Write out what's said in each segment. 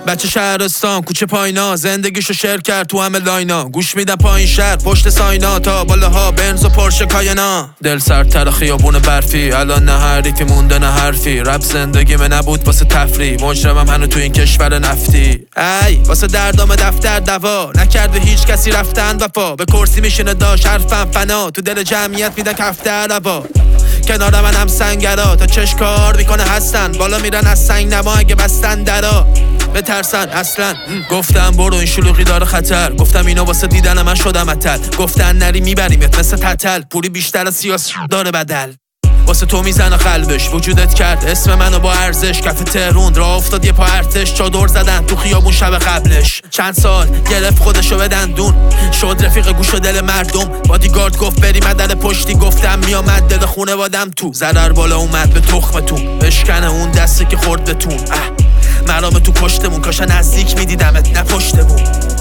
بچه شهرستان کوچه پاینا، زندگیشو شیر کرد تو همه لاینا. گوش میدم پایین شهر پشت ساینا، تا بالاها بنز و پرشه کاینا. دل سردتر خیابون برفی، الان نه حریفی مونده نه حرفی. رپ زندگی من نبود واسه تفریح، مجرمم هنو تو این کشور نفتی. ای واسه دردام دفتر دوا، نکرده هیچ کسی رفتن وفا. به کرسی میشینه داش حرفم فنا، تو دل جمعیت میدن کفتر روا. کنار من هم سنگرا، تا چش کار میکنه هستن، بالا میرن از سنگ نما اگه بستن درا. بترسن اصلا گفتم برو این شلوغی داره خطر، گفتم اینا واسه دیدن من شدم اتل. گفتن نری میبریمت مثل تتل، پولی بیشتر از سیاس داره بدل. واسه تو میزنه قلبش، وجودت کرد اسم منو با ارزش. کف تهرون راه افتاد یه پا ارتش، چادر زدن تو خیابون شب قبلش. چند سال گرفت خودشو به دندون، شد رفیق گوش و دل مردم. بادیگارد گفت بری مدل پشتی، گفتم میامد دل خونوادم تو. ضرر بالا اومد به تخمتون، بشکنه اون دستی که خورد بتون. مرام تو کشتمون، کاشا نزدیک میدیدمت نه پشتمون.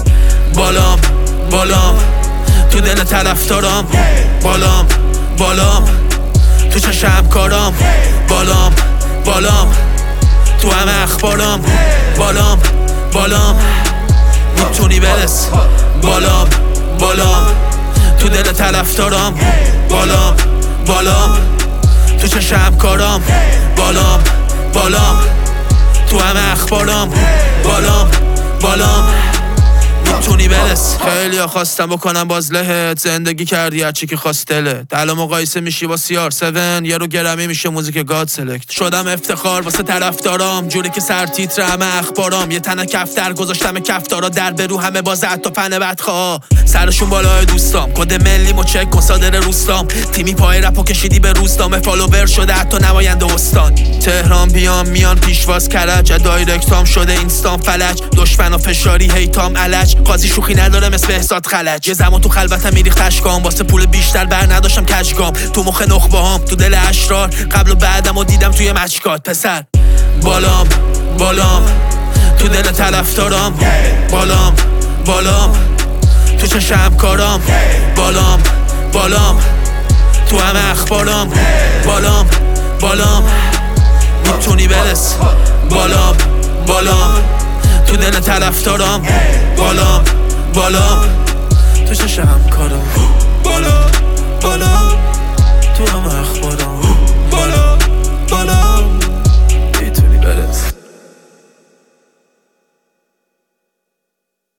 بالام بالام تو دل طرفدارام، بالام بالام تو چشم کارام. بالام بالام تو همه اخبارام. بالام بالام میتونی برس. بالام بالام تو دل طرفدارام. بالام بالام تو چشم کارام. بالام بالام تو همه اخبارام. بالام بالام میتونی برس. خیلی ها خواستم بکنم باز لهت، زندگی کردی هرچی که خواست دلت. الان مقایسه میشی با CR7، یه رو گرمی میشه موزیک گاد سلکت. شدم افتخار واسه طرفدارام، جوری که سر تیتر همه اخبارام. یه تنه کفتر گذاشتم کفتارا، در برو همه باز حتی فن بدخواه. سرشون بالای دوستام، کد ملی مو چک کن صادر روستام. تیمی پای رپو کشیدی به روستام، فالوور شده حتی نماینده استان. تهران بیام میان پیشواز کرج، دایرکتام شده اینستام فلج. دشمن و فشاری هیتام علج، قاضی شوخی نداره مثل بهزاد خلج. یه زمان تو خلوتم میریخت اشکام، واسه پول بیشتر بر نداشتم کجگام. تو مخ نخبهام تو دل اشرار، قبل و بعدم و دیدم توی مچکات. پسر بالام بالام تو دل طرفدارام. بالام بالام تو چشم کارام. بالام بالام تو همه اخبارام. بالام بالام میتونی برس. بالام بالام تو دل طرفدارام. بالام بالام تو چشم کارام.